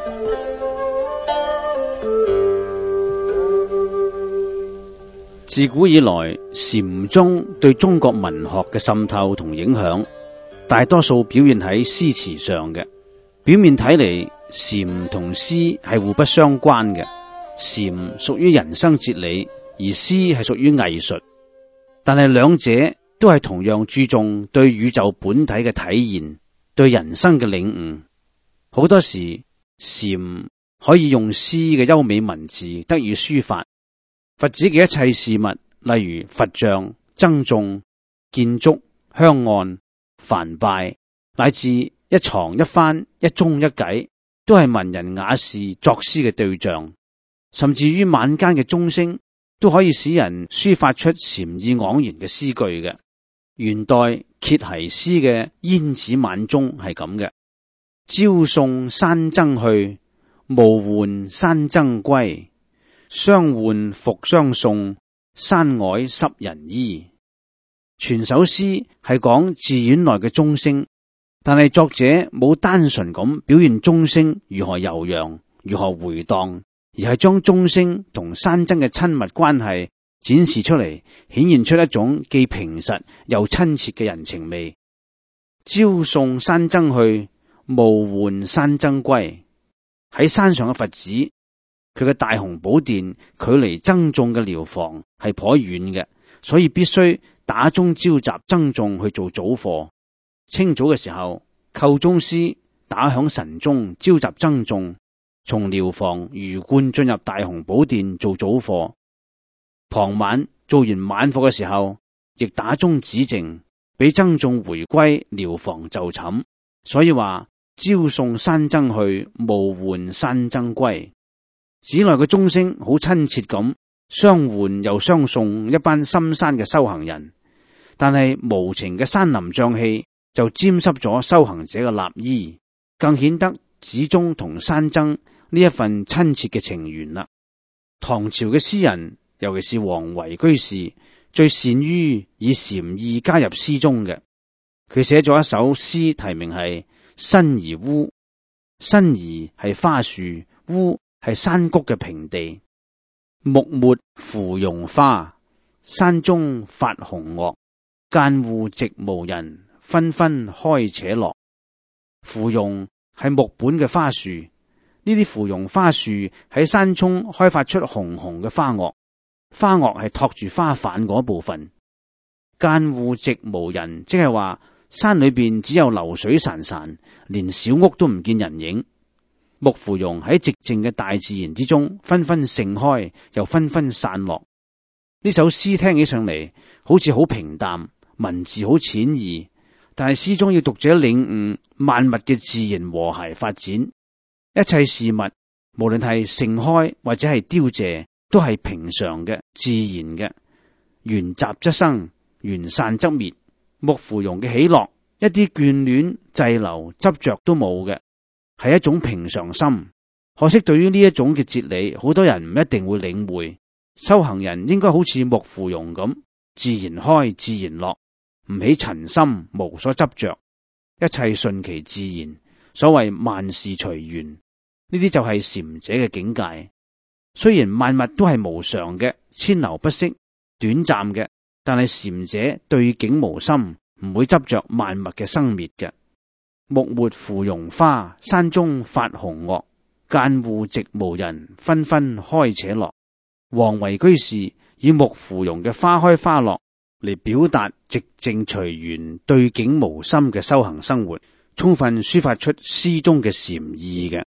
自古以來，禪宗對中國文學嘅滲透同影響，大多數表現喺詩詞上嘅。表面睇嚟，禪同詩係互不相關嘅。禪屬於人生哲理，而詩係屬於藝術。但係兩者都係同樣注重對宇宙本體嘅體現，對人生嘅領悟。好多時，禪可以用詩嘅優美文字得以抒發。佛指嘅一切事物，例如佛像、僧眾、建築、香案、梵唄，乃至一床一幡、一鐘一偈，都係文人雅士作詩嘅對象。甚至於晚間嘅鐘聲，都可以使人抒發出禪意盎然嘅詩句嘅。元代歇骸詩嘅《煙子晚鐘》係咁嘅：朝送山僧去，暮換山僧歸。相換復相送，山外濕人衣。全首詩係講寺院內嘅鐘聲，但係作者冇單純咁表現鐘聲如何悠揚、如何回蕩，而係將鐘聲同山僧嘅親密關係展示出嚟，顯現出一種既平實又親切嘅人情味。朝送山僧去，暮換山僧歸。喺山上嘅佛寺，佢嘅大雄寶殿距離僧眾嘅寮房係頗遠嘅，所以必須打鐘召集僧眾去做早課。清早嘅時候，叩鐘師打響晨鐘，召集僧眾從寮房魚貫進入大雄寶殿做早課。傍晚做完晚課嘅時候，亦打鐘止靜，俾僧眾回歸寮房就寢。所以話朝送山僧去，暮換山僧歸。寺內嘅鐘聲好親切咁，相換又相送一班深山嘅修行人，但係無情嘅山林瘴氣就沾濕咗修行者嘅衲衣，更顯得寺中同山僧呢一份親切嘅情緣啦。唐朝嘅詩人，尤其是王維居士，最善於以禪意加入詩中嘅。佢寫咗一首詩，題名係《辛夷烏》。辛夷係花樹，烏係山谷嘅平地。木末芙蓉花，山中發紅萼。間戶寂無人，紛紛開且落。芙蓉係木本嘅花樹，呢啲芙蓉花樹喺山中開發出紅紅嘅花萼，花萼係托住花瓣嗰部分。間戶寂無人，即係話山裏邊只有流水潺潺，連小屋都唔見人影。木芙蓉喺寂靜嘅大自然之中，紛紛盛開，又紛紛散落。呢首詩聽起上嚟好似好平淡，文字好淺易，但係詩中要讀者領悟萬物嘅自然和諧發展。一切事物，無論係盛開或者係凋謝，都係平常嘅、自然嘅。緣雜則生，緣散則滅。木芙蓉嘅喜樂，一啲眷戀、滯留、執着都冇嘅，係一種平常心。可惜對於呢一種嘅哲理，好多人唔一定會領會。修行人應該好似木芙蓉咁，自然開，自然落，唔起塵心，無所執着，一切順其自然。所謂萬事隨緣，呢啲就係禪者嘅境界。雖然萬物都係無常嘅，遷流不息，短暫嘅，但係禪者對境無心，唔會執着萬物嘅生滅嘅。木末芙蓉花，山中發紅萼。間戶寂無人，紛紛開且落。王維居士以木芙蓉嘅花開花落嚟表達寂靜隨緣、對境無心嘅修行生活，充分抒發出詩中嘅禪意嘅。